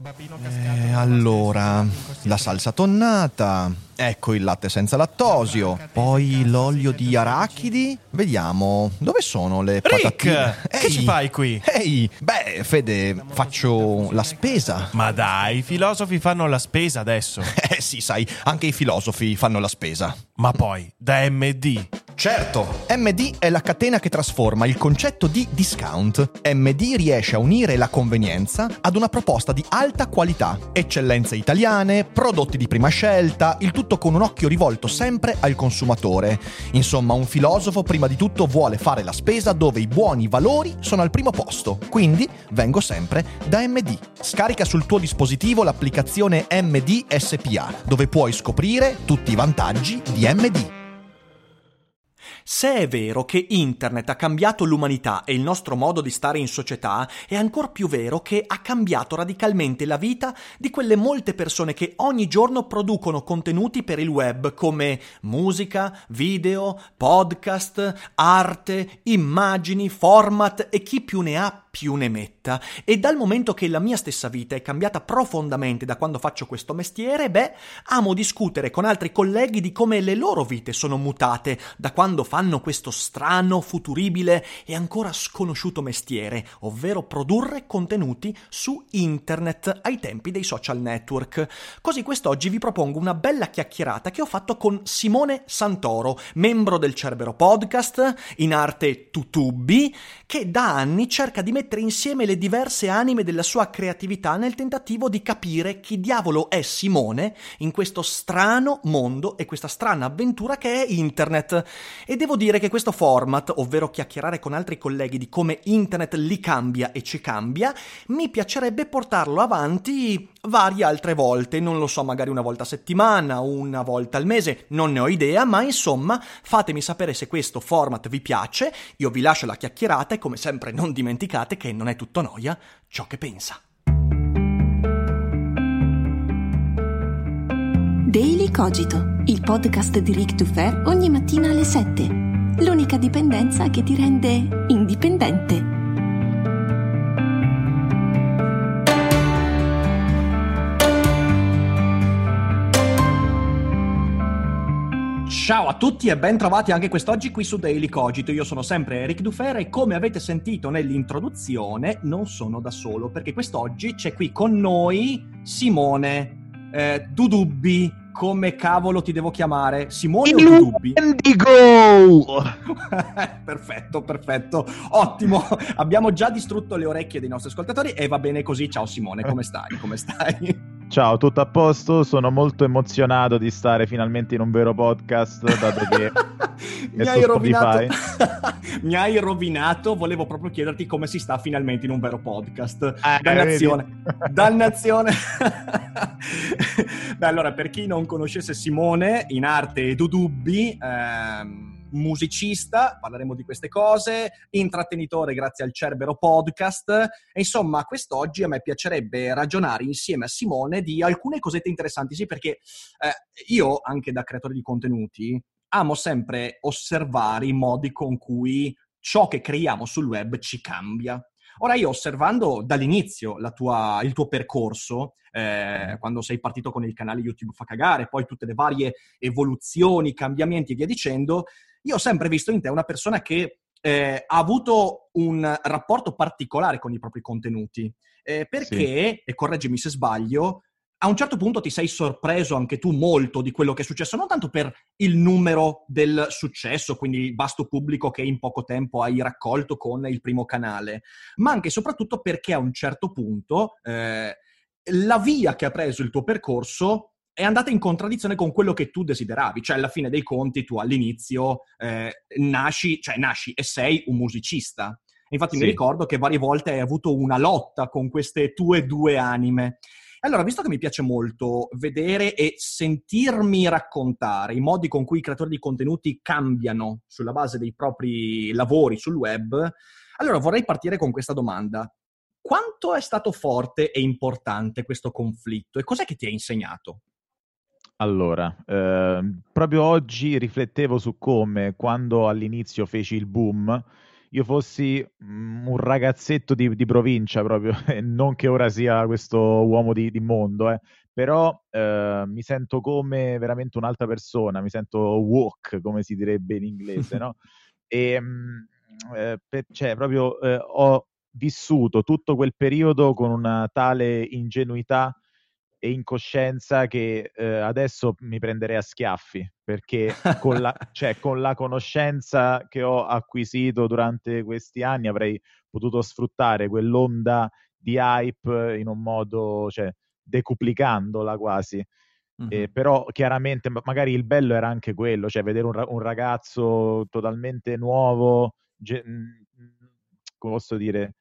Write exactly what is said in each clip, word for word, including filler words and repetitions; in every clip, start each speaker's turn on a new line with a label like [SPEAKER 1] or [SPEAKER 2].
[SPEAKER 1] Eh, allora, la salsa tonnata, ecco il latte senza lattosio, poi l'olio di arachidi. Vediamo, dove sono le
[SPEAKER 2] Rick,
[SPEAKER 1] patatine?
[SPEAKER 2] che ci fai qui?
[SPEAKER 1] Ehi, beh, Fede, faccio la spesa.
[SPEAKER 2] Ma dai, i filosofi fanno la spesa adesso.
[SPEAKER 1] Eh sì, sai, anche i filosofi fanno la spesa.
[SPEAKER 2] Ma poi, da M D.
[SPEAKER 1] Certo, M D è la catena che trasforma il concetto di discount. M D riesce a unire la convenienza ad una proposta di alta qualità, eccellenze italiane, prodotti di prima scelta, il tutto con un occhio rivolto sempre al consumatore. Insomma, un filosofo prima di tutto vuole fare la spesa dove i buoni valori sono al primo posto. Quindi vengo sempre da M D. Scarica sul tuo dispositivo l'applicazione M D S P A, dove puoi scoprire tutti i vantaggi di M D.
[SPEAKER 3] Se è vero che internet ha cambiato l'umanità e il nostro modo di stare in società, è ancor più vero che ha cambiato radicalmente la vita di quelle molte persone che ogni giorno producono contenuti per il web come musica, video, podcast, arte, immagini, format e chi più ne ha più ne metta. E dal momento che la mia stessa vita è cambiata profondamente da quando faccio questo mestiere, beh, amo discutere con altri colleghi di come le loro vite sono mutate da quando fanno questo strano, futuribile e ancora sconosciuto mestiere, ovvero produrre contenuti su internet ai tempi dei social network. Così quest'oggi vi propongo una bella chiacchierata che ho fatto con Simone Santoro, membro del Cerbero Podcast, in arte Tutubi, che da anni cerca di mettere insieme le diverse anime della sua creatività nel tentativo di capire chi diavolo è Simone in questo strano mondo e questa strana avventura che è internet. E devo dire che questo format, ovvero chiacchierare con altri colleghi di come internet li cambia e ci cambia, mi piacerebbe portarlo avanti varie altre volte, non lo so, magari una volta a settimana, una volta al mese, non ne ho idea, ma insomma fatemi sapere se questo format vi piace. Io vi lascio la chiacchierata e come sempre non dimenticate che non è tutto noia ciò che pensa.
[SPEAKER 4] Daily Cogito, il podcast di Rick Dufer ogni mattina alle sette. L'unica dipendenza che ti rende indipendente.
[SPEAKER 3] Ciao a tutti e ben trovati anche quest'oggi qui su Daily Cogito. Io sono sempre Eric Dufer e come avete sentito nell'introduzione non sono da solo, perché quest'oggi c'è qui con noi Simone eh, Dudubbi. Come cavolo ti devo chiamare? Simone o Dudubbi?
[SPEAKER 5] Indigo!
[SPEAKER 3] Perfetto, perfetto. Ottimo. Abbiamo già distrutto le orecchie dei nostri ascoltatori e va bene così. Ciao Simone, come stai? Come stai?
[SPEAKER 5] Ciao, tutto a posto? Sono molto emozionato di stare finalmente in un vero podcast, dato che
[SPEAKER 3] mi hai rovinato. Mi hai rovinato. Volevo proprio chiederti come si sta finalmente in un vero podcast.
[SPEAKER 5] Ah,
[SPEAKER 3] Dannazione. Dannazione. Beh, allora, per chi non conoscesse Simone, in arte Dudubbi, ehm, musicista, parleremo di queste cose, intrattenitore grazie al Cerbero Podcast, e insomma quest'oggi a me piacerebbe ragionare insieme a Simone di alcune cosette interessanti, sì, perché eh, io, anche da creatore di contenuti, amo sempre osservare i modi con cui ciò che creiamo sul web ci cambia. Ora io, osservando dall'inizio la tua, il tuo percorso, eh, quando sei partito con il canale YouTube Fa Cagare, poi tutte le varie evoluzioni, cambiamenti e via dicendo, io ho sempre visto in te una persona che eh, ha avuto un rapporto particolare con i propri contenuti, eh, perché, sì. E correggimi se sbaglio, a un certo punto ti sei sorpreso anche tu molto di quello che è successo, non tanto per il numero del successo, quindi il vasto pubblico che in poco tempo hai raccolto con il primo canale, ma anche e soprattutto perché a un certo punto eh, la via che ha preso il tuo percorso è andata in contraddizione con quello che tu desideravi. Cioè, alla fine dei conti, tu all'inizio eh, nasci, cioè nasci e sei un musicista. Infatti sì. Mi ricordo che varie volte hai avuto una lotta con queste tue due anime. Allora, visto che mi piace molto vedere e sentirmi raccontare i modi con cui i creatori di contenuti cambiano sulla base dei propri lavori sul web, allora vorrei partire con questa domanda. Quanto è stato forte e importante questo conflitto e cos'è che ti ha insegnato?
[SPEAKER 5] Allora, eh, proprio oggi riflettevo su come, quando all'inizio feci il boom, io fossi mm, un ragazzetto di, di provincia proprio, e non che ora sia questo uomo di, di mondo, eh. Però eh, mi sento come veramente un'altra persona, mi sento woke, come si direbbe in inglese, no? E mh, eh, per- cioè, proprio eh, ho vissuto tutto quel periodo con una tale ingenuità e incoscienza che eh, adesso mi prenderei a schiaffi, perché con la, cioè, con la conoscenza che ho acquisito durante questi anni avrei potuto sfruttare quell'onda di hype in un modo, cioè, decuplicandola quasi. Eh,
[SPEAKER 3] Mhm.
[SPEAKER 5] però chiaramente ma- magari il bello era anche quello, cioè vedere un, ra- un ragazzo totalmente nuovo, ge- mh, come posso dire,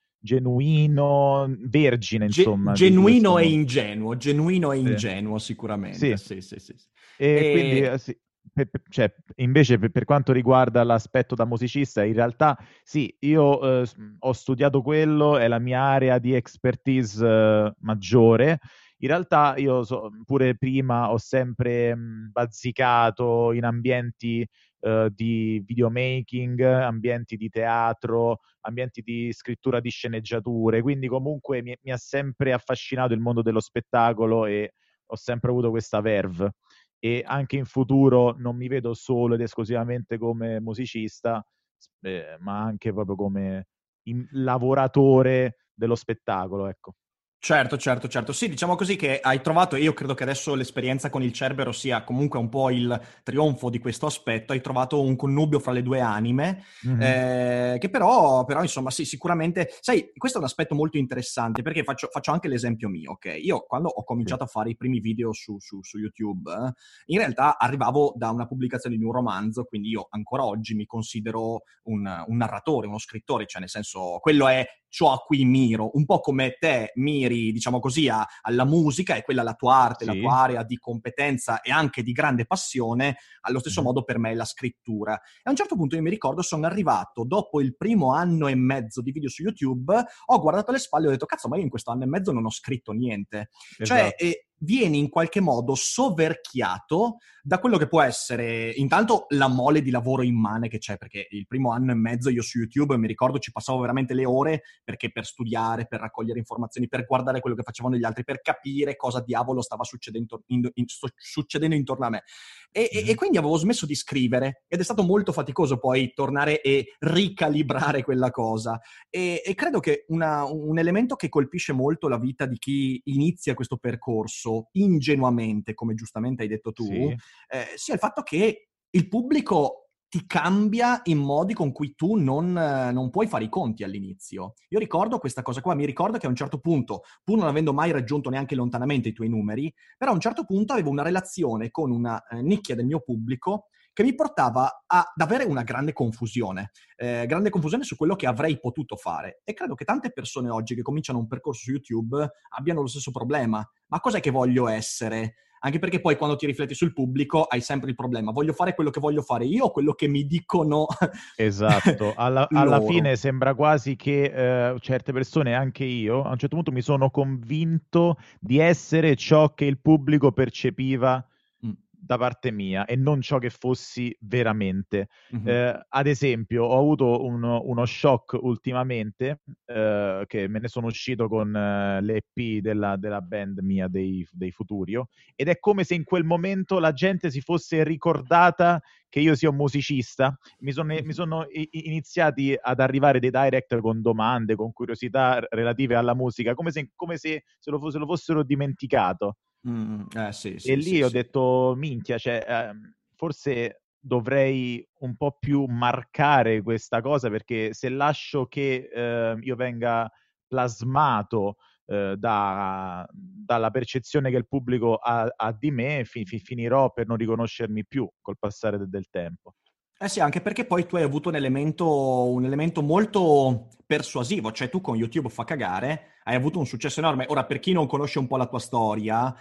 [SPEAKER 5] genuino, vergine,
[SPEAKER 3] Ge-
[SPEAKER 5] insomma, di, di questo
[SPEAKER 3] genuino e
[SPEAKER 5] mondo.
[SPEAKER 3] ingenuo, genuino e
[SPEAKER 5] Sì.
[SPEAKER 3] ingenuo sicuramente,
[SPEAKER 5] Sì.
[SPEAKER 3] sì, sì, sì. Sì.
[SPEAKER 5] E quindi,
[SPEAKER 3] E...
[SPEAKER 5] eh, sì, per- per- cioè, invece per, per quanto riguarda l'aspetto da musicista, in realtà sì, io eh, s- ho studiato quello, è la mia area di expertise eh, maggiore. In realtà io so- pure prima ho sempre mh, bazzicato in ambienti eh, di videomaking, ambienti di teatro, ambienti di scrittura di sceneggiature, quindi comunque mi, mi ha sempre affascinato il mondo dello spettacolo e ho sempre avuto questa verve e anche in futuro non mi vedo solo ed esclusivamente come musicista, eh, ma anche proprio come in- lavoratore dello spettacolo, ecco.
[SPEAKER 3] Certo, certo, certo. Sì, diciamo così che hai trovato, e io credo che adesso l'esperienza con il Cerbero sia comunque un po' il trionfo di questo aspetto, hai trovato un connubio fra le due anime,
[SPEAKER 5] Mhm.
[SPEAKER 3] eh, che però, però, insomma, sì, sicuramente, sai, questo è un aspetto molto interessante, perché faccio, faccio anche l'esempio mio, ok? Io quando ho
[SPEAKER 5] Sì,
[SPEAKER 3] cominciato a fare i primi video su, su, su YouTube, eh, in realtà arrivavo da una pubblicazione di un romanzo, quindi io ancora oggi mi considero un, un narratore, uno scrittore, cioè nel senso, quello è ciò a cui miro, un po' come te miri, diciamo così, a, alla musica, e quella è la tua arte, la
[SPEAKER 5] sì.
[SPEAKER 3] tua area di competenza e anche di grande passione, allo stesso
[SPEAKER 5] Mhm.
[SPEAKER 3] modo per me è la scrittura. E a un certo punto io mi ricordo, sono arrivato, dopo il primo anno e mezzo di video su YouTube, ho guardato alle spalle e ho detto, cazzo, ma io in questo anno e mezzo non ho scritto niente. Cioè,
[SPEAKER 5] Esatto.
[SPEAKER 3] eh, vieni in qualche modo soverchiato da quello che può essere intanto la mole di lavoro immane che c'è, perché il primo anno e mezzo io su YouTube mi ricordo ci passavo veramente le ore, perché per studiare, per raccogliere informazioni, per guardare quello che facevano gli altri, per capire cosa diavolo stava succedendo, in, in, succedendo intorno a me. E, e, e
[SPEAKER 5] Mhm.
[SPEAKER 3] quindi avevo smesso di scrivere ed è stato molto faticoso poi tornare e ricalibrare quella cosa. E, e credo che una, un elemento che colpisce molto la vita di chi inizia questo percorso ingenuamente, come giustamente hai detto tu,
[SPEAKER 5] Sì,
[SPEAKER 3] eh, sia il fatto che il pubblico ti cambia in modi con cui tu non, eh, non puoi fare i conti all'inizio. Io ricordo questa cosa qua, mi ricordo che a un certo punto, pur non avendo mai raggiunto neanche lontanamente i tuoi numeri, però a un certo punto avevo una relazione con una eh, nicchia del mio pubblico che mi portava ad avere una grande confusione, eh, grande confusione su quello che avrei potuto fare. E credo che tante persone oggi che cominciano un percorso su YouTube abbiano lo stesso problema. Ma cos'è che voglio essere? Anche perché poi quando ti rifletti sul pubblico hai sempre il problema, voglio fare quello che voglio fare io o quello che mi dicono
[SPEAKER 5] esatto. Alla, alla
[SPEAKER 3] loro.
[SPEAKER 5] fine sembra quasi che eh, certe persone, anche io, a un certo punto mi sono convinto di essere ciò che il pubblico percepiva
[SPEAKER 3] Mm.
[SPEAKER 5] da parte mia e non ciò che fossi veramente.
[SPEAKER 3] Mhm.
[SPEAKER 5] Eh, ad esempio, ho avuto uno, uno shock ultimamente, eh, che me ne sono uscito con eh, l'E P della, della band mia dei, dei Futurio, ed è come se in quel momento la gente si fosse ricordata che io sia un musicista. Mi sono, mi sono i- iniziati ad arrivare dei direct con domande, con curiosità relative alla musica, come se, come se se lo, fo- se lo fossero dimenticato.
[SPEAKER 3] Mm, eh sì,
[SPEAKER 5] E
[SPEAKER 3] sì, sì,
[SPEAKER 5] lì ho
[SPEAKER 3] sì.
[SPEAKER 5] detto, minchia, cioè, ehm, forse dovrei un po' più marcare questa cosa, perché se lascio che eh, io venga plasmato eh, da- dalla percezione che il pubblico ha, ha di me, fi- fi- finirò per non riconoscermi più col passare de- del tempo.
[SPEAKER 3] Eh sì, anche perché poi tu hai avuto un elemento, un elemento molto persuasivo, cioè tu con YouTube fa cagare, hai avuto un successo enorme. Ora, per chi non conosce un po' la tua storia,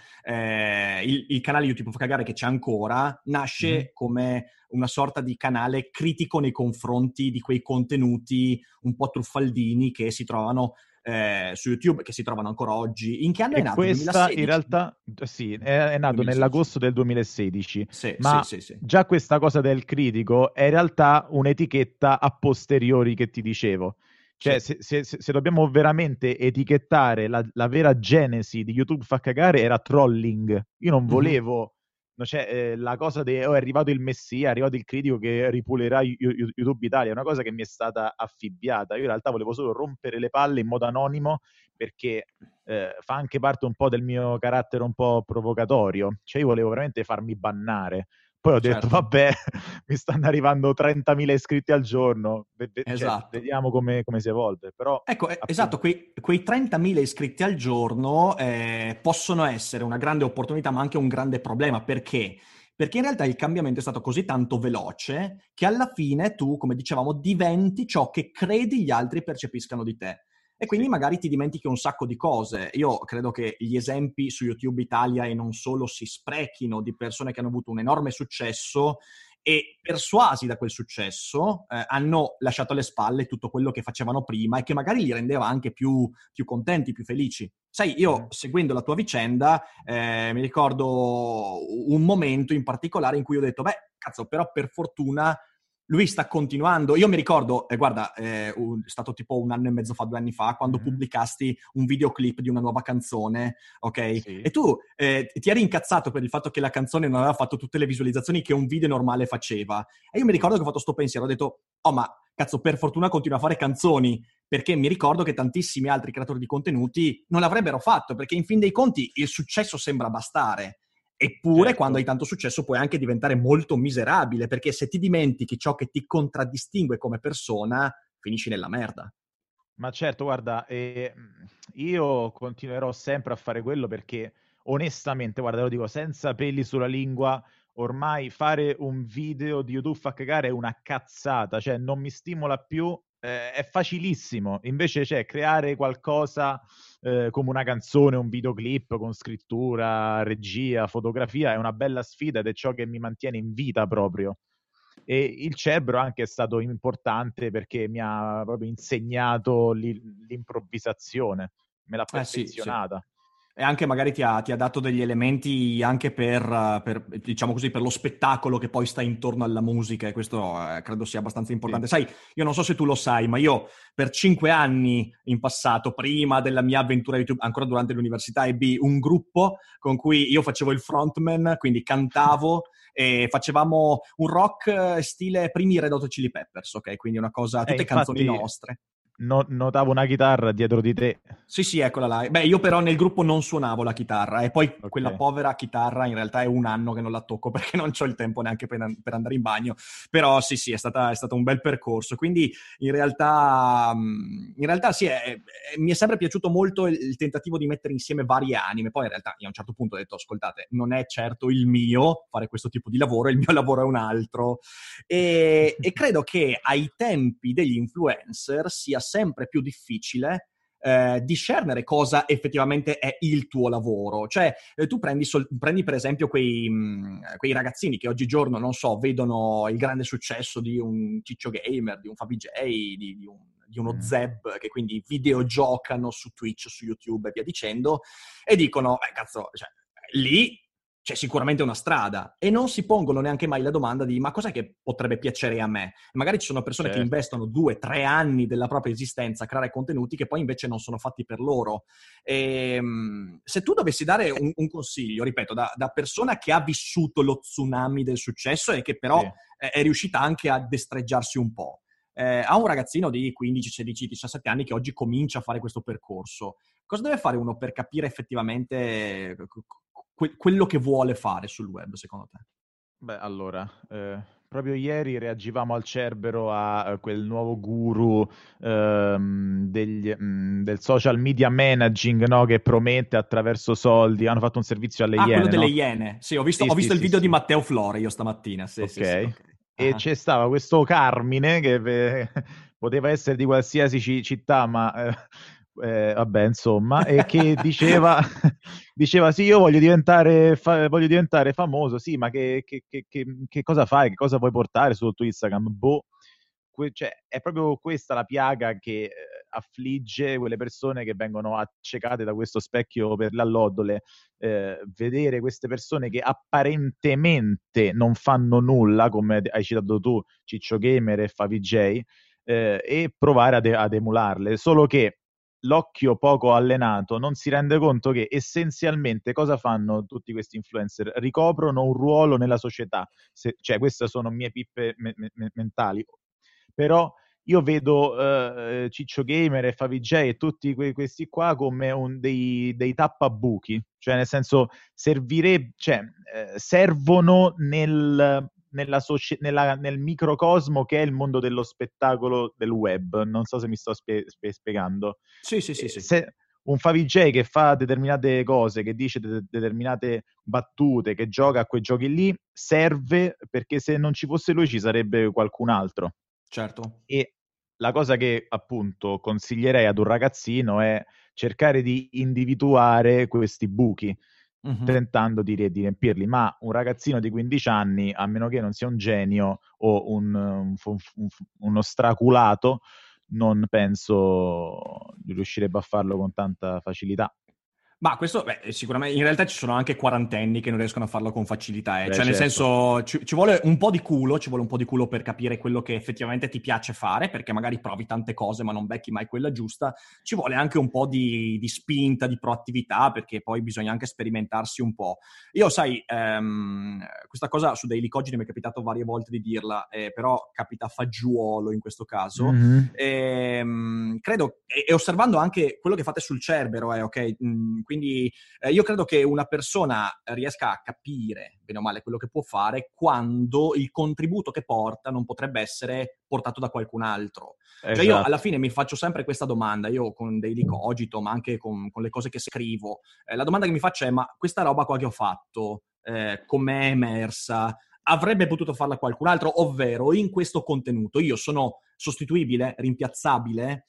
[SPEAKER 3] eh, il, il canale YouTube fa cagare che c'è ancora,
[SPEAKER 5] Mhm.
[SPEAKER 3] nasce come una sorta di canale critico nei confronti di quei contenuti un po' truffaldini che si trovano eh, su YouTube che si trovano ancora oggi. In che anno
[SPEAKER 5] E
[SPEAKER 3] è nato?
[SPEAKER 5] questa
[SPEAKER 3] duemilasedici?
[SPEAKER 5] in realtà, sì, è, è nato
[SPEAKER 3] duemilasedici.
[SPEAKER 5] nell'agosto del duemilasedici,
[SPEAKER 3] Sì,
[SPEAKER 5] ma
[SPEAKER 3] sì, sì, sì.
[SPEAKER 5] già questa cosa del critico è in realtà un'etichetta a posteriori che ti dicevo. Cioè,
[SPEAKER 3] Sì.
[SPEAKER 5] se, se- se dobbiamo veramente etichettare la, la vera genesi di YouTube fa cagare, era trolling. Io non
[SPEAKER 3] Mhm.
[SPEAKER 5] volevo, no, cioè, eh, la cosa di oh, è arrivato il messia, è arrivato il critico che ripulerà Yu- Yu- YouTube Italia, è una cosa che mi è stata affibbiata. Io in realtà volevo solo rompere le palle in modo anonimo, perché eh, fa anche parte un po' del mio carattere un po' provocatorio. Cioè, io volevo veramente farmi bannare. Poi ho detto,
[SPEAKER 3] Certo.
[SPEAKER 5] vabbè, mi stanno arrivando trentamila iscritti al giorno, ve- ve- cioè,
[SPEAKER 3] Esatto.
[SPEAKER 5] vediamo come, come si evolve. Però,
[SPEAKER 3] Ecco, eh,
[SPEAKER 5] appunto,
[SPEAKER 3] esatto, quei, quei trentamila iscritti al giorno eh, possono essere una grande opportunità, ma anche un grande problema. Perché? Perché in realtà il cambiamento è stato così tanto veloce che alla fine tu, come dicevamo, diventi ciò che credi gli altri percepiscano di te. E quindi
[SPEAKER 5] sì.
[SPEAKER 3] magari ti dimentichi un sacco di cose. Io credo che gli esempi su YouTube Italia e non solo si sprechino di persone che hanno avuto un enorme successo e persuasi da quel successo eh, hanno lasciato alle spalle tutto quello che facevano prima e che magari li rendeva anche più, più contenti, più felici. Sai, io
[SPEAKER 5] Mhm.
[SPEAKER 3] seguendo la tua vicenda eh, mi ricordo un momento in particolare in cui ho detto, beh, cazzo, però per fortuna lui sta continuando. Io mi ricordo, eh, guarda, eh, un- è stato tipo un anno e mezzo fa, due anni fa, quando
[SPEAKER 5] Mhm.
[SPEAKER 3] pubblicasti un videoclip di una nuova canzone, ok?
[SPEAKER 5] Sì.
[SPEAKER 3] E tu eh, ti eri incazzato per il fatto che la canzone non aveva fatto tutte le visualizzazioni che un video normale faceva. E io mi ricordo che ho fatto sto pensiero, ho detto, oh ma cazzo, per fortuna continua a fare canzoni, perché mi ricordo che tantissimi altri creatori di contenuti non l'avrebbero fatto, perché in fin dei conti il successo sembra bastare. Eppure,
[SPEAKER 5] Certo.
[SPEAKER 3] quando hai tanto successo, puoi anche diventare molto miserabile, perché se ti dimentichi ciò che ti contraddistingue come persona, finisci nella merda.
[SPEAKER 5] Ma certo, guarda, eh, io continuerò sempre a fare quello perché onestamente, guarda, lo dico senza peli sulla lingua, ormai fare un video di YouTube fa cagare è una cazzata, cioè non mi stimola più, eh, è facilissimo. Invece, cioè, creare qualcosa eh, come una canzone, un videoclip con scrittura, regia, fotografia è una bella sfida ed è ciò che mi mantiene in vita proprio. E il Cerbero anche è stato importante perché mi ha proprio insegnato l'i- l'improvvisazione, me l'ha
[SPEAKER 3] Eh sì, sì.
[SPEAKER 5] perfezionata.
[SPEAKER 3] E anche magari ti ha, ti ha dato degli elementi anche per, eh, per, diciamo così, per lo spettacolo che poi sta intorno alla musica, e questo eh, credo sia abbastanza importante.
[SPEAKER 5] Sì.
[SPEAKER 3] Sai, io non so se tu lo sai, ma io per cinque anni in passato, prima della mia avventura YouTube, ancora durante l'università, ebbi un gruppo con cui io facevo il frontman, quindi cantavo e facevamo un rock eh, stile primi Red Hot Chili Peppers, ok? Quindi una cosa,
[SPEAKER 5] E
[SPEAKER 3] tutte canzoni
[SPEAKER 5] infatti
[SPEAKER 3] nostre.
[SPEAKER 5] no- notavo una chitarra dietro di te.
[SPEAKER 3] Sì, sì, eccola là. Beh, io però nel gruppo non suonavo la chitarra e poi quella
[SPEAKER 5] Ok.
[SPEAKER 3] povera chitarra in realtà è un anno che non la tocco perché non ho il tempo neanche per, per andare in bagno. Però sì, sì, è, stata, è stato un bel percorso. Quindi in realtà, mh, in realtà sì, è- è- mi è sempre piaciuto molto il, il tentativo di mettere insieme varie anime. Poi in realtà io a un certo punto ho detto, ascoltate, non è certo il mio fare questo tipo di lavoro, il mio lavoro è un altro. E, e credo che ai tempi degli influencer sia sempre più difficile eh, discernere cosa effettivamente è il tuo lavoro. Cioè, eh, tu prendi, sol- prendi per esempio quei, mh, quei ragazzini che oggigiorno, non so, vedono il grande successo di un Ciccio Gamer, di un Fabi J, di, di un, di uno
[SPEAKER 5] Mm.
[SPEAKER 3] Zeb, che quindi videogiocano su Twitch, su YouTube e via dicendo, e dicono, eh, cazzo, cioè, lì c'è sicuramente una strada e non si pongono neanche mai la domanda di ma cos'è che potrebbe piacere a me? Magari ci sono persone che
[SPEAKER 5] Certo.
[SPEAKER 3] investono due, tre anni della propria esistenza a creare contenuti che poi invece non sono fatti per loro. E, se tu dovessi dare un, un consiglio, ripeto, da, da persona che ha vissuto lo tsunami del successo e che però
[SPEAKER 5] Sì.
[SPEAKER 3] è, è riuscita anche a destreggiarsi un po', eh, a un ragazzino di quindici, sedici, diciassette anni che oggi comincia a fare questo percorso, cosa deve fare uno per capire effettivamente que- quello che vuole fare sul web, secondo te?
[SPEAKER 5] Beh, allora, eh, proprio ieri reagivamo al Cerbero a, eh, quel nuovo guru ehm, degli- mh, del social media managing, no, che promette attraverso soldi. Hanno fatto un servizio alle
[SPEAKER 3] Ah, quello
[SPEAKER 5] Iene,
[SPEAKER 3] delle
[SPEAKER 5] no?
[SPEAKER 3] Iene. Sì, ho visto,
[SPEAKER 5] Sì,
[SPEAKER 3] ho
[SPEAKER 5] sì,
[SPEAKER 3] visto il
[SPEAKER 5] sì,
[SPEAKER 3] video di
[SPEAKER 5] sì.
[SPEAKER 3] Matteo Flore io stamattina. Sì, sì, sì,
[SPEAKER 5] Ok.
[SPEAKER 3] ok.
[SPEAKER 5] E
[SPEAKER 3] Ah.
[SPEAKER 5] c'è stava questo Carmine che eh, poteva essere di qualsiasi ci- città, ma eh, eh, vabbè, insomma, e che diceva, diceva sì, io voglio diventare, fa- voglio diventare famoso, sì, ma che, che- che- che- che cosa fai? Che cosa vuoi portare sul tuo Instagram? Boh, que- cioè, è proprio questa la piaga che eh, affligge quelle persone che vengono accecate da questo specchio per le allodole, eh, vedere queste persone che apparentemente non fanno nulla, come hai citato tu, Ciccio Gamer e Favij, eh, e provare ad, ad emularle, solo che l'occhio poco allenato non si rende conto che essenzialmente cosa fanno tutti questi influencer? Ricoprono un ruolo nella società. Se, cioè, queste sono mie pippe me- me- mentali. Però io vedo uh, Ciccio Gamer e Favij e tutti que- questi qua come un, dei, dei tappabuchi. Cioè, nel senso, servirebbe, cioè, eh, servono nel... Nella soci- nella, nel microcosmo che è il mondo dello spettacolo del web. Non so se mi sto spie- spie- spiegando.
[SPEAKER 3] Sì, sì, sì, sì.
[SPEAKER 5] Se un Favij che fa determinate cose, che dice de- determinate battute, che gioca a quei giochi lì, serve perché se non ci fosse lui ci sarebbe qualcun altro.
[SPEAKER 3] Certo.
[SPEAKER 5] E la cosa che appunto consiglierei ad un ragazzino è cercare di individuare questi buchi,
[SPEAKER 3] Mm-hmm.
[SPEAKER 5] tentando di, di riempirli, ma un ragazzino di quindici anni, a meno che non sia un genio o un, un, un, uno straculato, non penso riuscirebbe a farlo con tanta facilità.
[SPEAKER 3] Ma questo, beh, sicuramente, in realtà ci sono anche quarantenni che non riescono a farlo con facilità, eh.
[SPEAKER 5] Beh,
[SPEAKER 3] Cioè nel
[SPEAKER 5] certo.
[SPEAKER 3] senso ci, ci vuole un po' di culo, ci vuole un po' di culo per capire quello che effettivamente ti piace fare, perché magari provi tante cose ma non becchi mai quella giusta, ci vuole anche un po' di, di spinta, di proattività, perché poi bisogna anche sperimentarsi un po'. Io sai, ehm, questa cosa su Daily Cogito mi è capitato varie volte di dirla, eh, però capita a fagiolo in questo caso.
[SPEAKER 5] Mm-hmm.
[SPEAKER 3] Ehm, credo, e, e osservando anche quello che fate sul Cerbero, eh, ok? Mm, quindi eh, io credo che una persona riesca a capire bene o male quello che può fare quando il contributo che porta non potrebbe essere portato da qualcun altro.
[SPEAKER 5] Esatto.
[SPEAKER 3] Cioè io alla fine mi faccio sempre questa domanda, io con Daily Cogito, ma anche con, con le cose che scrivo, eh, la domanda che mi faccio è: ma questa roba qua che ho fatto, eh, com'è emersa? Avrebbe potuto farla qualcun altro? Ovvero, in questo contenuto io sono sostituibile, rimpiazzabile?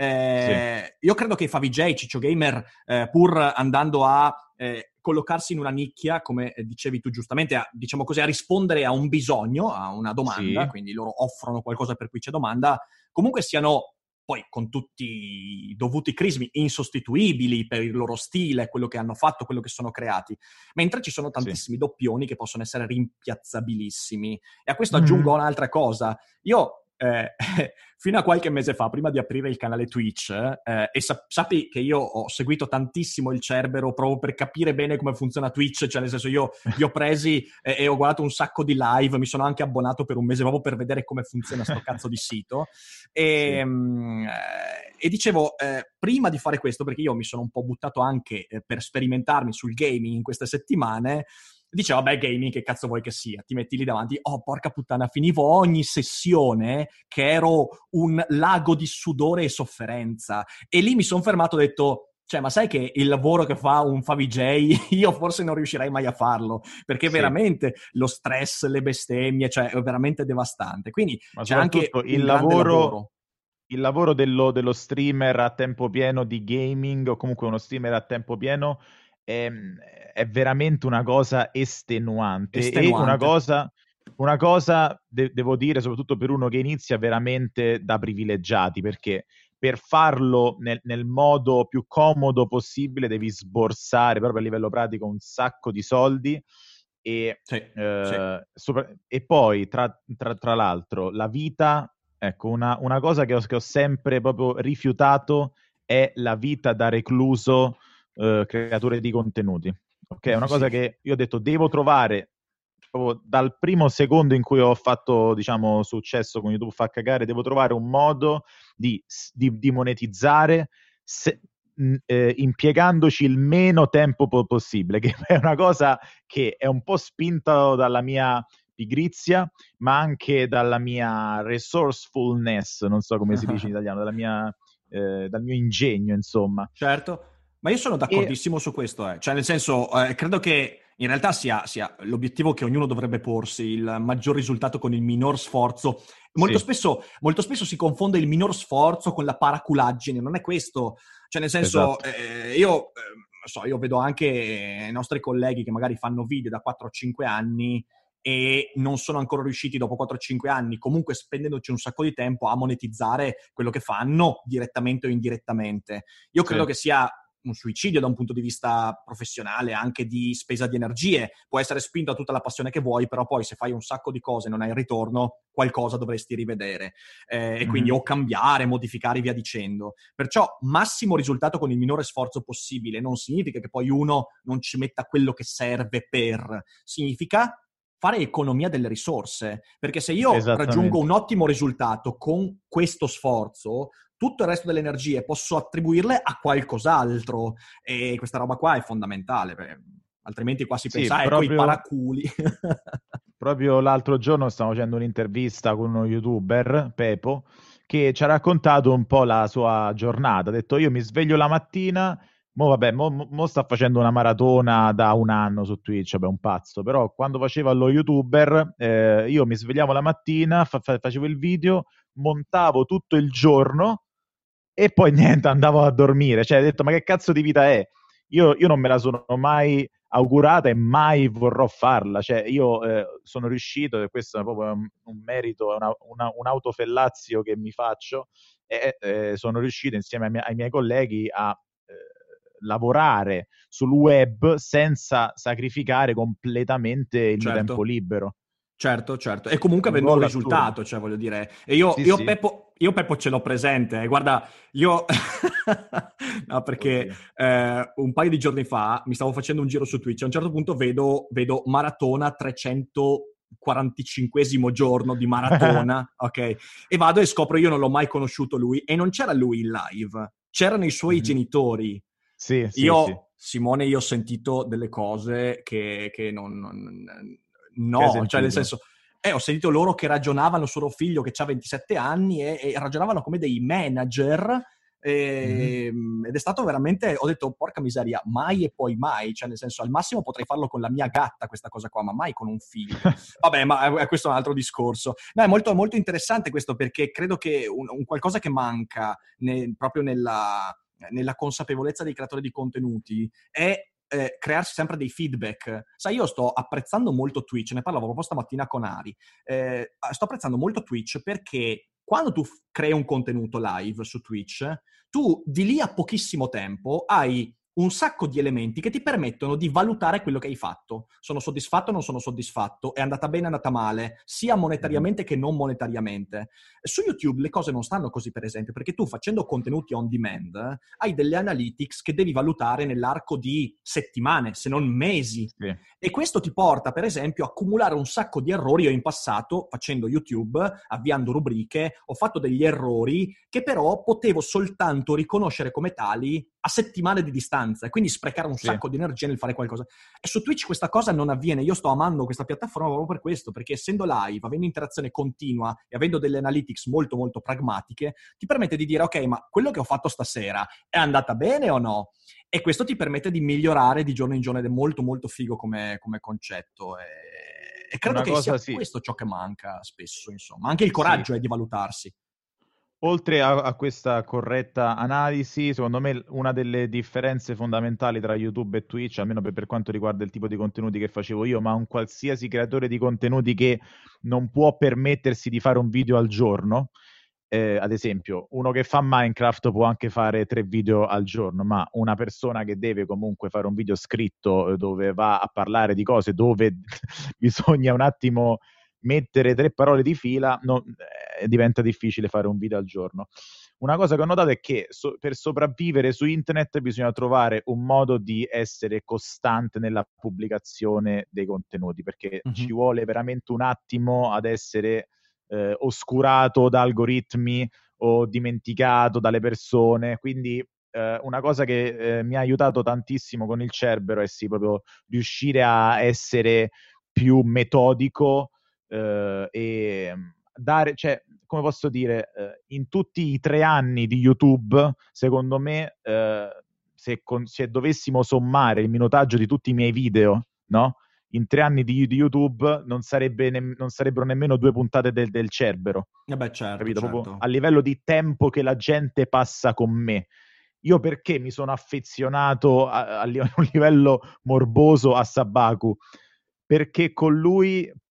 [SPEAKER 3] Eh, sì. Io credo che Favij, Ciccio Gamer, eh, pur andando a eh, collocarsi in una nicchia, come dicevi tu giustamente, a, diciamo così, a rispondere a un bisogno, a una domanda, sì. Quindi loro offrono qualcosa per cui c'è domanda, comunque siano poi con tutti i dovuti crismi insostituibili per il loro stile, quello che hanno fatto, quello che sono creati, mentre ci sono tantissimi sì. doppioni che possono essere rimpiazzabilissimi. E a questo mm. aggiungo un'altra cosa. Io Eh, fino a qualche mese fa, prima di aprire il canale Twitch, eh, e sa- sappi che io ho seguito tantissimo il Cerbero proprio per capire bene come funziona Twitch, cioè nel senso io li ho presi e, e ho guardato un sacco di live, mi sono anche abbonato per un mese proprio per vedere come funziona sto cazzo di sito e, sì. mh, eh, e dicevo, eh, prima di fare questo, perché io mi sono un po' buttato anche eh, per sperimentarmi sul gaming in queste settimane, dicevo, vabbè, gaming, che cazzo vuoi che sia? Ti metti lì davanti, oh, porca puttana, finivo ogni sessione che ero un lago di sudore e sofferenza. E lì mi sono fermato e ho detto, cioè, ma sai che il lavoro che fa un Favij, io forse non riuscirei mai a farlo, perché sì. veramente lo stress, le bestemmie, cioè, è veramente devastante. Quindi
[SPEAKER 5] ma
[SPEAKER 3] c'è anche
[SPEAKER 5] il
[SPEAKER 3] un
[SPEAKER 5] lavoro...
[SPEAKER 3] lavoro.
[SPEAKER 5] Il lavoro dello, dello streamer a tempo pieno di gaming, o comunque uno streamer a tempo pieno, è, è veramente una cosa estenuante,
[SPEAKER 3] estenuante.
[SPEAKER 5] e una cosa, una cosa de- devo dire, soprattutto per uno che inizia, veramente da privilegiati, perché per farlo nel, nel modo più comodo possibile devi sborsare proprio a livello pratico un sacco di soldi. E,
[SPEAKER 3] sì,
[SPEAKER 5] eh,
[SPEAKER 3] sì.
[SPEAKER 5] sopra- e poi tra, tra, tra l'altro la vita, ecco, una, una cosa che ho, che ho sempre proprio rifiutato è la vita da recluso eh, creatore di contenuti. Ok, è una cosa sì. che io ho detto devo trovare proprio dal primo secondo in cui ho fatto, diciamo, successo con YouTube fa cagare, devo trovare un modo di, di, di monetizzare se, eh, impiegandoci il meno tempo po- possibile, che è una cosa che è un po' spinta dalla mia pigrizia, ma anche dalla mia resourcefulness, non so come si dice in italiano, dalla mia, eh, dal mio ingegno, insomma.
[SPEAKER 3] Certo, ma io sono d'accordissimo e... su questo, eh. Cioè nel senso, eh, credo che in realtà sia, sia l'obiettivo che ognuno dovrebbe porsi, il maggior risultato con il minor sforzo. Molto, sì. spesso, molto spesso si confonde il minor sforzo con la paraculaggine, non è questo. Cioè nel senso, esatto. eh, io, eh, so, io vedo anche i nostri colleghi che magari fanno video da quattro o cinque anni e non sono ancora riusciti dopo quattro cinque anni, comunque spendendoci un sacco di tempo, a monetizzare quello che fanno direttamente o indirettamente. Io credo
[SPEAKER 5] Sì.
[SPEAKER 3] che sia un suicidio da un punto di vista professionale, anche di spesa di energie. Può essere spinto a tutta la passione che vuoi, però poi se fai un sacco di cose e non hai il ritorno, qualcosa dovresti rivedere. Eh, e quindi
[SPEAKER 5] Mhm.
[SPEAKER 3] o cambiare, modificare, via dicendo. Perciò massimo risultato con il minore sforzo possibile. Non significa che poi uno non ci metta quello che serve per. Significa fare economia delle risorse. Perché se io
[SPEAKER 5] Esattamente.
[SPEAKER 3] raggiungo un ottimo risultato con questo sforzo, tutto il resto delle energie posso attribuirle a qualcos'altro, e questa roba qua è fondamentale, perché altrimenti qua si
[SPEAKER 5] Sì,
[SPEAKER 3] pensa, ah, ecco i
[SPEAKER 5] proprio-
[SPEAKER 3] paraculi.
[SPEAKER 5] Proprio l'altro giorno stavo facendo un'intervista con uno youtuber, Pepo, che ci ha raccontato un po' la sua giornata. Ha detto: io mi sveglio la mattina, mo vabbè, mo, mo- mo sta facendo una maratona da un anno su Twitch, vabbè, un pazzo, però quando faceva lo youtuber, eh, io mi svegliavo la mattina, fa- fa- facevo il video, montavo tutto il giorno e poi niente, andavo a dormire. Cioè, ha detto: ma che cazzo di vita è? Io, io non me la sono mai augurata e mai vorrò farla. Cioè, io eh, sono riuscito, e questo è proprio un, un merito, una, una, un autofellazio che mi faccio, e eh, sono riuscito insieme ai miei, ai miei colleghi a eh, lavorare sul web senza sacrificare completamente il mio
[SPEAKER 3] Certo.
[SPEAKER 5] tempo libero.
[SPEAKER 3] Certo, certo. E comunque
[SPEAKER 5] Un
[SPEAKER 3] avendo un
[SPEAKER 5] gol
[SPEAKER 3] risultato,
[SPEAKER 5] assurdo.
[SPEAKER 3] cioè voglio dire. E io,
[SPEAKER 5] Sì,
[SPEAKER 3] io,
[SPEAKER 5] sì.
[SPEAKER 3] Peppo, io Peppo ce l'ho presente. eh. Guarda, io... no, perché
[SPEAKER 5] Oddio.
[SPEAKER 3] eh, un paio di giorni fa mi stavo facendo un giro su Twitch. A un certo punto vedo, vedo Maratona trecentoquarantacinquesimo giorno di Maratona, ok? E vado e scopro, io non l'ho mai conosciuto lui, e non c'era lui in live, c'erano i suoi
[SPEAKER 5] Mhm.
[SPEAKER 3] genitori.
[SPEAKER 5] Sì, sì,
[SPEAKER 3] Io,
[SPEAKER 5] sì.
[SPEAKER 3] Simone, io ho sentito delle cose che, che non, non-
[SPEAKER 5] Che hai
[SPEAKER 3] no,
[SPEAKER 5] sentito?
[SPEAKER 3] cioè nel senso, eh, ho sentito loro che ragionavano su loro figlio che ha ventisette anni, e, e ragionavano come dei manager, e,
[SPEAKER 5] Mhm.
[SPEAKER 3] ed è stato veramente, ho detto, porca miseria, mai e poi mai, cioè nel senso, al massimo potrei farlo con la mia gatta questa cosa qua, ma mai con un figlio. Vabbè, ma eh, questo è un altro discorso. No, è molto, molto interessante questo, perché credo che un, un qualcosa che manca ne- proprio nella, nella consapevolezza dei creatori di contenuti è eh, crearsi sempre dei feedback. Sai, io sto apprezzando molto Twitch, ne parlavo proprio stamattina con Ari, eh, sto apprezzando molto Twitch perché quando tu f- crei un contenuto live su Twitch, tu di lì a pochissimo tempo hai un sacco di elementi che ti permettono di valutare quello che hai fatto. Sono soddisfatto o non sono soddisfatto? È andata bene o è andata male? Sia monetariamente che non monetariamente. Su YouTube le cose non stanno così, per esempio, perché tu, facendo contenuti on demand, eh, hai delle analytics che devi valutare nell'arco di settimane, se non mesi.
[SPEAKER 5] Sì.
[SPEAKER 3] E questo ti porta, per esempio, a accumulare un sacco di errori. Io in passato, facendo YouTube, avviando rubriche, ho fatto degli errori che però potevo soltanto riconoscere come tali a settimane di distanza, e quindi sprecare un
[SPEAKER 5] Sì.
[SPEAKER 3] sacco di energia nel fare qualcosa. E su Twitch questa cosa non avviene. Io sto amando questa piattaforma proprio per questo, perché essendo live, avendo interazione continua e avendo delle analytics molto molto pragmatiche, ti permette di dire: ok, ma quello che ho fatto stasera è andata bene o no? E questo ti permette di migliorare di giorno in giorno, ed è molto molto figo come, come concetto, e, e credo
[SPEAKER 5] Una
[SPEAKER 3] che
[SPEAKER 5] cosa,
[SPEAKER 3] sia
[SPEAKER 5] sì.
[SPEAKER 3] questo ciò che manca spesso, insomma. Anche il
[SPEAKER 5] Sì.
[SPEAKER 3] coraggio è di valutarsi.
[SPEAKER 5] Oltre a, a questa corretta analisi, secondo me una delle differenze fondamentali tra YouTube e Twitch, almeno per, per quanto riguarda il tipo di contenuti che facevo io, ma un qualsiasi creatore di contenuti che non può permettersi di fare un video al giorno, eh, ad esempio, uno che fa Minecraft può anche fare tre video al giorno, ma una persona che deve comunque fare un video scritto, eh, dove va a parlare di cose, dove bisogna un attimo mettere tre parole di fila, no, eh, diventa difficile fare un video al giorno. Una cosa che ho notato è che so, per sopravvivere su internet bisogna trovare un modo di essere costante nella pubblicazione dei contenuti, perché
[SPEAKER 3] Mhm.
[SPEAKER 5] ci vuole veramente un attimo ad essere eh, oscurato da algoritmi o dimenticato dalle persone. Quindi eh, una cosa che eh, mi ha aiutato tantissimo con il Cerbero è sì, proprio riuscire a essere più metodico, eh, e dare, cioè, come posso dire, eh, in tutti i tre anni di YouTube, secondo me, eh, se, con, se dovessimo sommare il minutaggio di tutti i miei video, no? In tre anni di, di YouTube non, sarebbe ne, non sarebbero nemmeno due puntate del, del Cerbero.
[SPEAKER 3] Eh beh, certo,
[SPEAKER 5] Capito?
[SPEAKER 3] certo.
[SPEAKER 5] Proprio a livello di tempo che la gente passa con me. Io perché mi sono affezionato a, a un livello morboso a Sabaku? Perché con lui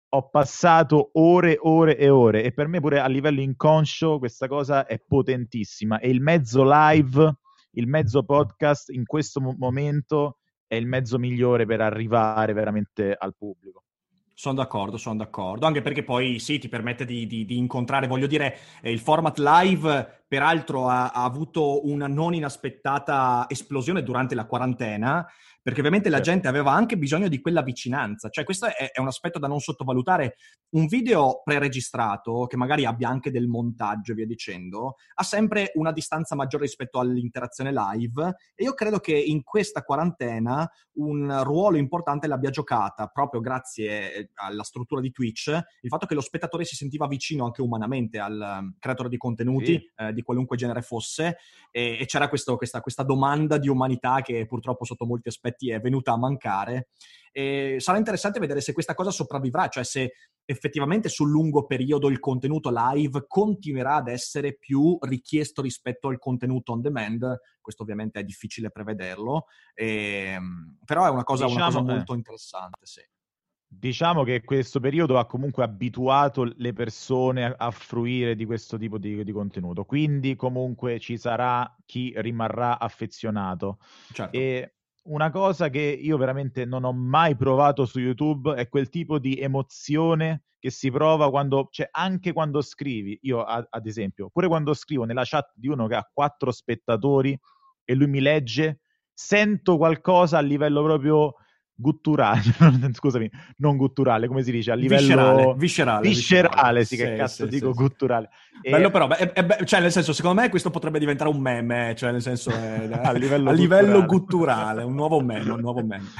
[SPEAKER 5] ho passato ore, ore e ore, e per me pure a livello inconscio questa cosa è potentissima, e il mezzo live, il mezzo podcast in questo mo- momento è il mezzo migliore per arrivare veramente al pubblico.
[SPEAKER 3] Sono d'accordo, sono d'accordo, anche perché poi sì, ti permette di, di- di incontrare, voglio dire, eh, il format live peraltro ha, ha avuto una non inaspettata esplosione durante la quarantena, perché ovviamente la
[SPEAKER 5] Certo.
[SPEAKER 3] gente aveva anche bisogno di quella vicinanza, cioè questo è, è un aspetto da non sottovalutare. Un video preregistrato, che magari abbia anche del montaggio e via dicendo, ha sempre una distanza maggiore rispetto all'interazione live, e io credo che in questa quarantena un ruolo importante l'abbia giocata, proprio grazie alla struttura di Twitch, il fatto che lo spettatore si sentiva vicino anche umanamente al um, creatore di contenuti,
[SPEAKER 5] Sì.
[SPEAKER 3] eh, di qualunque genere fosse, e, e c'era questo, questa, questa domanda di umanità che purtroppo sotto molti aspetti è venuta a mancare. E sarà interessante vedere se questa cosa sopravvivrà, cioè se effettivamente sul lungo periodo il contenuto live continuerà ad essere più richiesto rispetto al contenuto on demand. Questo ovviamente è difficile prevederlo, e, però è una cosa,
[SPEAKER 5] Diciamo,
[SPEAKER 3] una cosa
[SPEAKER 5] eh.
[SPEAKER 3] molto interessante, sì.
[SPEAKER 5] Diciamo che questo periodo ha comunque abituato le persone a, a fruire di questo tipo di, di contenuto, quindi comunque ci sarà chi rimarrà affezionato.
[SPEAKER 3] Certo.
[SPEAKER 5] E una cosa che io veramente non ho mai provato su YouTube è quel tipo di emozione che si prova quando, cioè anche quando scrivi, io a, ad esempio, pure quando scrivo nella chat di uno che ha quattro spettatori e lui mi legge, sento qualcosa a livello proprio gutturale, scusami, non gutturale, come si dice? A livello
[SPEAKER 3] Viscerale, viscerale,
[SPEAKER 5] viscerale,
[SPEAKER 3] viscerale.
[SPEAKER 5] sì, che
[SPEAKER 3] Sì,
[SPEAKER 5] cazzo
[SPEAKER 3] sì,
[SPEAKER 5] dico
[SPEAKER 3] sì, sì.
[SPEAKER 5] gutturale. E
[SPEAKER 3] Bello però, beh, è- è- cioè nel senso, secondo me questo potrebbe diventare un meme, cioè nel senso è-
[SPEAKER 5] a livello
[SPEAKER 3] a livello
[SPEAKER 5] gutturale.
[SPEAKER 3] gutturale, un nuovo meme, un nuovo meme.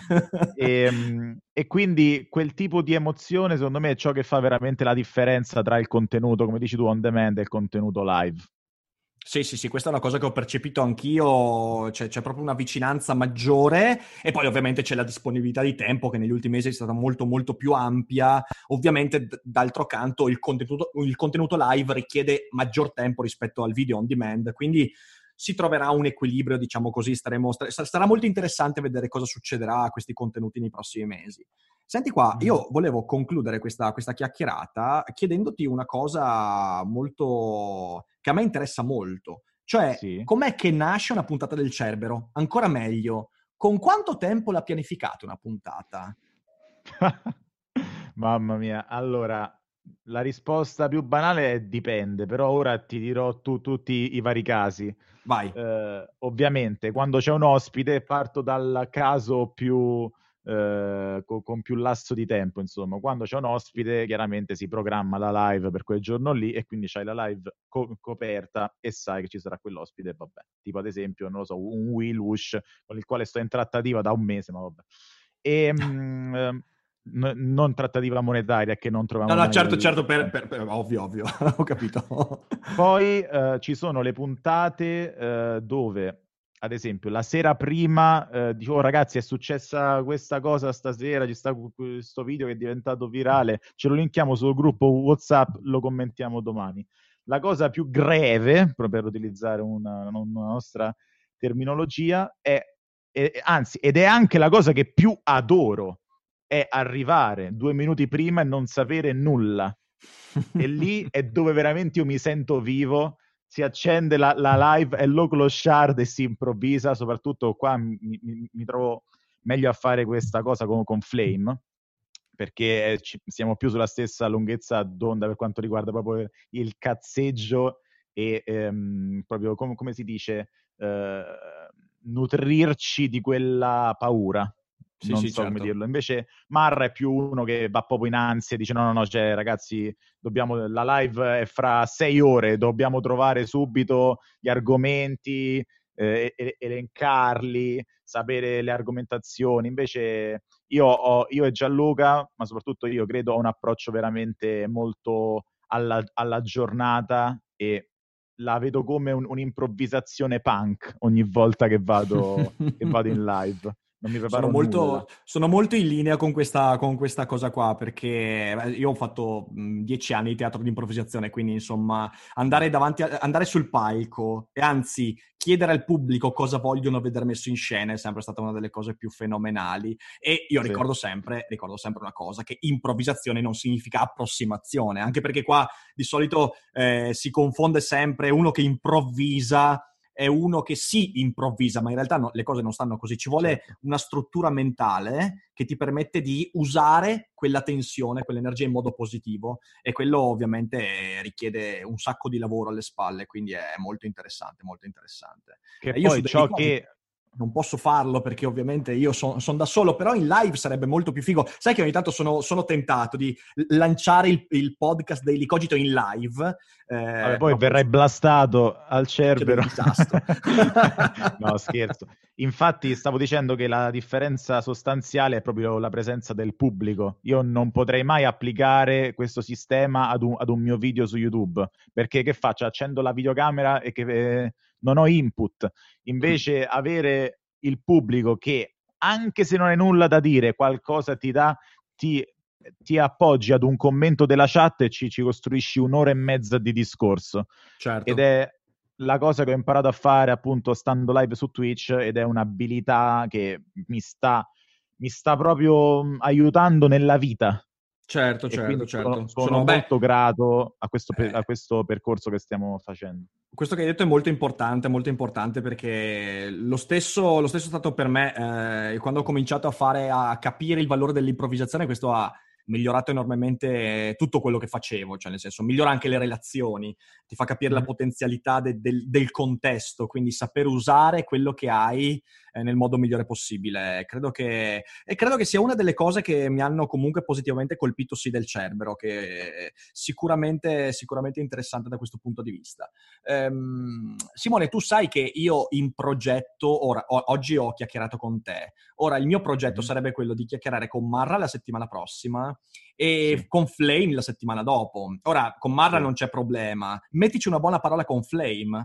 [SPEAKER 5] E, mm, e quindi quel tipo di emozione, secondo me, è ciò che fa veramente la differenza tra il contenuto, come dici tu, on demand e il contenuto live.
[SPEAKER 3] Sì, sì, sì, questa è una cosa che ho percepito anch'io, c'è, c'è proprio una vicinanza maggiore, e poi ovviamente c'è la disponibilità di tempo che negli ultimi mesi è stata molto molto più ampia. Ovviamente d- d'altro canto il contenuto, il contenuto live richiede maggior tempo rispetto al video on demand, quindi si troverà un equilibrio, diciamo così. Staremo, star- sarà molto interessante vedere cosa succederà a questi contenuti nei prossimi mesi. Senti qua,
[SPEAKER 5] Mm.
[SPEAKER 3] io volevo concludere questa, questa chiacchierata chiedendoti una cosa molto che a me interessa molto, cioè
[SPEAKER 5] Sì.
[SPEAKER 3] com'è che nasce una puntata del Cerbero? Ancora meglio, con quanto tempo la pianificate una puntata?
[SPEAKER 5] Mamma mia, allora la risposta più banale è dipende, però ora ti dirò tu, tutti i vari casi.
[SPEAKER 3] Vai.
[SPEAKER 5] Eh, ovviamente, quando c'è un ospite, parto dal caso più eh, co- con più lasso di tempo, insomma. Quando c'è un ospite, chiaramente si programma la live per quel giorno lì, e quindi c'hai la live co- coperta e sai che ci sarà quell'ospite, vabbè. Tipo ad esempio, non lo so, un Will Wush con il quale sto in trattativa da un mese, ma vabbè. E, mh, n- non trattativa monetaria, che non
[SPEAKER 3] No,
[SPEAKER 5] troviamo
[SPEAKER 3] no,
[SPEAKER 5] mai
[SPEAKER 3] certo,
[SPEAKER 5] il...
[SPEAKER 3] certo, per, per- per- ovvio, ovvio, ho capito.
[SPEAKER 5] Poi eh, ci sono le puntate eh, dove, ad esempio, la sera prima eh, dico, "Oh, ragazzi, è successa questa cosa stasera, ci sta questo video che è diventato virale, ce lo linkiamo sul gruppo WhatsApp, lo commentiamo domani." La cosa più greve, proprio per utilizzare una, una nostra terminologia, è, è, anzi, ed è anche la cosa che più adoro, è arrivare due minuti prima e non sapere nulla. E lì è dove veramente io mi sento vivo, si accende la, la live, è lo clochard e si improvvisa. Soprattutto qua mi, mi, mi trovo meglio a fare questa cosa con, con Flame, perché eh, ci, siamo più sulla stessa lunghezza d'onda per quanto riguarda proprio il cazzeggio e ehm, proprio com- come si dice, eh, nutrirci di quella paura.
[SPEAKER 3] Sì,
[SPEAKER 5] Non
[SPEAKER 3] sì,
[SPEAKER 5] so come
[SPEAKER 3] certo.
[SPEAKER 5] dirlo. Invece Marra è più uno che va proprio in ansia e dice no, no, no, cioè, ragazzi, dobbiamo, la live è fra sei ore, dobbiamo trovare subito gli argomenti, eh, e- elencarli, sapere le argomentazioni. Invece io, ho, io e Gianluca, ma soprattutto io, credo, ho un approccio veramente molto alla, alla giornata, e la vedo come un, un'improvvisazione punk ogni volta che vado, che vado in live. non mi preparo
[SPEAKER 3] Sono molto,
[SPEAKER 5] nulla.
[SPEAKER 3] sono molto in linea con questa, con questa cosa qua, perché beh, io ho fatto mh, dieci anni di teatro di improvvisazione, quindi insomma andare davanti a- andare sul palco e anzi chiedere al pubblico cosa vogliono vedere messo in scena è sempre stata una delle cose più fenomenali. E io
[SPEAKER 5] Sì.
[SPEAKER 3] ricordo sempre, ricordo sempre una cosa, che improvvisazione non significa approssimazione, anche perché qua di solito eh, si confonde sempre uno che improvvisa è uno che sì improvvisa, ma in realtà no, le cose non stanno così. Ci vuole
[SPEAKER 5] Certo.
[SPEAKER 3] una struttura mentale che ti permette di usare quella tensione, quell'energia in modo positivo e quello ovviamente richiede un sacco di lavoro alle spalle, quindi è molto interessante, molto interessante.
[SPEAKER 5] Che
[SPEAKER 3] Eh, io su
[SPEAKER 5] poi
[SPEAKER 3] dei
[SPEAKER 5] ciò
[SPEAKER 3] Licogito
[SPEAKER 5] che...
[SPEAKER 3] non posso farlo perché ovviamente io sono son da solo, però in live sarebbe molto più figo. Sai che ogni tanto sono, sono tentato di lanciare il, il podcast dei Licogito in live.
[SPEAKER 5] Vabbè,
[SPEAKER 3] Eh,
[SPEAKER 5] poi
[SPEAKER 3] però poi
[SPEAKER 5] verrai blastato al
[SPEAKER 3] succede
[SPEAKER 5] Cerbero.
[SPEAKER 3] il disastro.
[SPEAKER 5] No, scherzo. Infatti stavo dicendo che la differenza sostanziale è proprio la presenza del pubblico. Io non potrei mai applicare questo sistema ad un, ad un mio video su YouTube, perché che faccio? Accendo la videocamera e che eh, non ho input. Invece avere il pubblico che, anche se non hai nulla da dire, qualcosa ti dà, ti ti appoggi ad un commento della chat e ci, ci costruisci un'ora e mezza di discorso.
[SPEAKER 3] Certo.
[SPEAKER 5] Ed è la cosa che ho imparato a fare appunto stando live su Twitch ed è un'abilità che mi sta, mi sta proprio mh, aiutando nella vita.
[SPEAKER 3] Certo,
[SPEAKER 5] E
[SPEAKER 3] certo,
[SPEAKER 5] quindi sono,
[SPEAKER 3] certo.
[SPEAKER 5] sono
[SPEAKER 3] Sono, beh,
[SPEAKER 5] molto grato a questo, per- a
[SPEAKER 3] eh,
[SPEAKER 5] questo percorso che stiamo facendo.
[SPEAKER 3] questo che hai detto è molto importante, molto importante perché lo stesso, lo stesso è stato per me, eh, quando ho cominciato a fare, a capire il valore dell'improvvisazione, questo ha migliorato enormemente tutto quello che facevo, cioè nel senso migliora anche le relazioni, ti fa capire la
[SPEAKER 5] Mhm.
[SPEAKER 3] potenzialità de- del, del contesto, quindi saper usare quello che hai eh, nel modo migliore possibile. Credo che, e credo che sia una delle cose che mi hanno comunque positivamente colpito sì del Cerbero, che è sicuramente, sicuramente interessante da questo punto di vista. Ehm, Simone, tu sai che io in progetto, ora, o- oggi ho chiacchierato con te, ora il mio progetto
[SPEAKER 5] Mhm.
[SPEAKER 3] sarebbe quello di chiacchierare con Marra la settimana prossima e
[SPEAKER 5] Sì,
[SPEAKER 3] con Flame la settimana dopo. Ora, con Marra
[SPEAKER 5] sì.
[SPEAKER 3] non c'è problema, mettici una buona parola con Flame.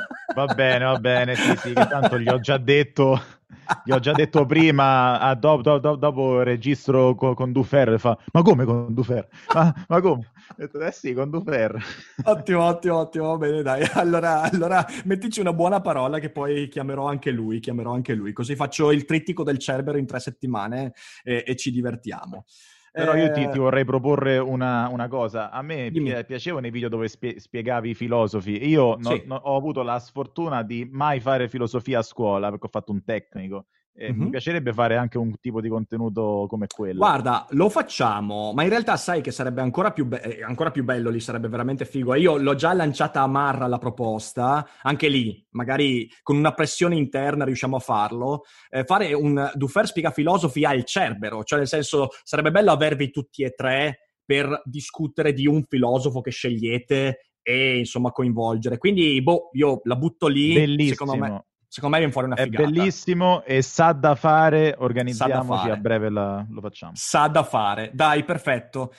[SPEAKER 5] Va bene, va bene, sì, sì, che tanto gli ho già detto, gli ho già detto prima, ah, do- do- do- dopo registro co- con Dufer, e fa, ma come con Dufer? Ma, ma come? Ho detto, eh sì, con Dufer.
[SPEAKER 3] Ottimo, ottimo, ottimo, va bene, dai. Allora, allora mettici una buona parola che poi chiamerò anche lui, chiamerò anche lui. Così faccio il trittico del Cerbero in tre settimane e, e ci divertiamo.
[SPEAKER 5] Però io ti, ti
[SPEAKER 3] Eh,
[SPEAKER 5] vorrei proporre una, una cosa. A me pi-
[SPEAKER 3] dimmi.
[SPEAKER 5] piacevano i video dove spie- spiegavi i filosofi. Io no-
[SPEAKER 3] Sì.
[SPEAKER 5] no- ho avuto la sfortuna di mai fare filosofia a scuola, perché ho fatto un tecnico. E mi
[SPEAKER 3] Mhm.
[SPEAKER 5] piacerebbe fare anche un tipo di contenuto come quello.
[SPEAKER 3] Guarda, lo facciamo, ma in realtà sai che sarebbe ancora più, be- eh, ancora più bello lì, sarebbe veramente figo. E io l'ho già lanciata a Marra la proposta, anche lì, magari con una pressione interna riusciamo a farlo, eh, fare un Dufer spiega filosofi al Cerbero, cioè nel senso sarebbe bello avervi tutti e tre per discutere di un filosofo che scegliete e insomma coinvolgere. Quindi, boh, io la butto lì, secondo me,
[SPEAKER 5] Bellissimo.
[SPEAKER 3] secondo me viene fuori una
[SPEAKER 5] È
[SPEAKER 3] figata.
[SPEAKER 5] bellissimo e sa da fare.
[SPEAKER 3] Sa da
[SPEAKER 5] Organizziamoci, a
[SPEAKER 3] fare.
[SPEAKER 5] breve la- lo facciamo.
[SPEAKER 3] Sa da fare. Dai, perfetto.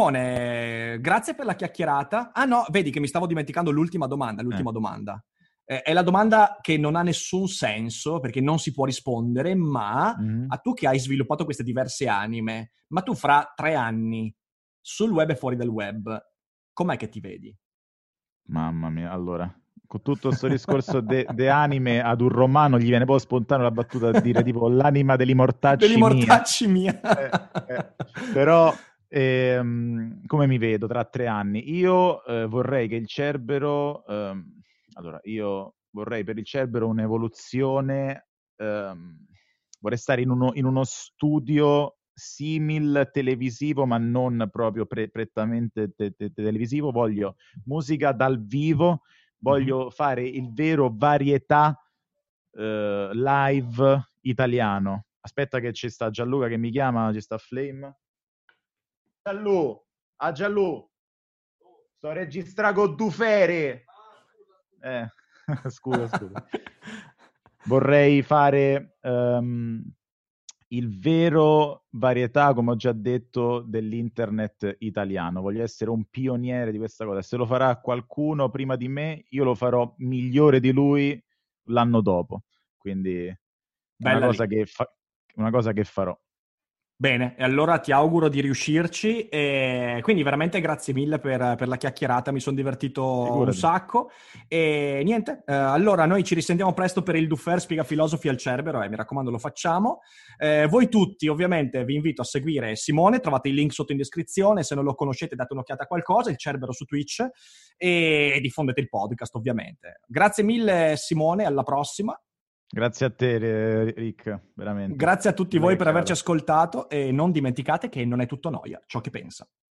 [SPEAKER 3] Simone, grazie per la chiacchierata. Ah no, vedi che mi stavo dimenticando l'ultima domanda,
[SPEAKER 5] Eh.
[SPEAKER 3] l'ultima domanda. Eh, è la domanda che non ha nessun senso perché non si può rispondere, ma
[SPEAKER 5] Mhm.
[SPEAKER 3] a tu che hai sviluppato queste diverse anime, ma tu fra tre anni sul web e fuori dal web, com'è che ti vedi?
[SPEAKER 5] Mamma mia, allora, con tutto questo discorso de, de anime ad un romano gli viene poi spontanea la battuta a dire tipo l'anima degli
[SPEAKER 3] Degli
[SPEAKER 5] mortacci mia.
[SPEAKER 3] mortacci mia.
[SPEAKER 5] Eh, eh. Però ehm, come mi vedo tra tre anni? Io eh, vorrei che il Cerbero, ehm, allora, io vorrei per il Cerbero un'evoluzione, ehm, vorrei stare in uno, in uno studio simil televisivo, ma non proprio pre- prettamente te- te- televisivo. Voglio musica dal vivo,
[SPEAKER 3] Mhm.
[SPEAKER 5] voglio fare il vero varietà eh, live italiano. Aspetta che ci sta Gianluca che mi chiama, ci sta Flame. Gianlu, a Gianlu, sto registrando con Dufere. Eh, scusa, scusa. Vorrei fare ehm, il vero varietà, come ho già detto, dell'internet italiano. Voglio essere un pioniere di questa cosa. Se lo farà qualcuno prima di me, io lo farò migliore di lui l'anno dopo. Quindi è una
[SPEAKER 3] Bella
[SPEAKER 5] cosa
[SPEAKER 3] lì.
[SPEAKER 5] che, fa- una cosa che farò.
[SPEAKER 3] Bene, e allora ti auguro di riuscirci e quindi veramente grazie mille per, per la chiacchierata, mi sono divertito
[SPEAKER 5] Figurati.
[SPEAKER 3] un sacco e niente, eh, allora noi ci risentiamo presto per il Duffer Spiega Filosofi al Cerbero e mi raccomando lo facciamo. Eh, voi tutti ovviamente vi invito a seguire Simone, trovate il link sotto in descrizione, se non lo conoscete date un'occhiata a qualcosa, il Cerbero su Twitch e, e diffondete il podcast ovviamente. Grazie mille Simone, alla prossima.
[SPEAKER 5] Grazie a te, Rick, veramente.
[SPEAKER 3] Grazie a tutti
[SPEAKER 5] Bella
[SPEAKER 3] voi per averci
[SPEAKER 5] chiacchierata.
[SPEAKER 3] ascoltato e non dimenticate che non è tutto noia ciò che pensa.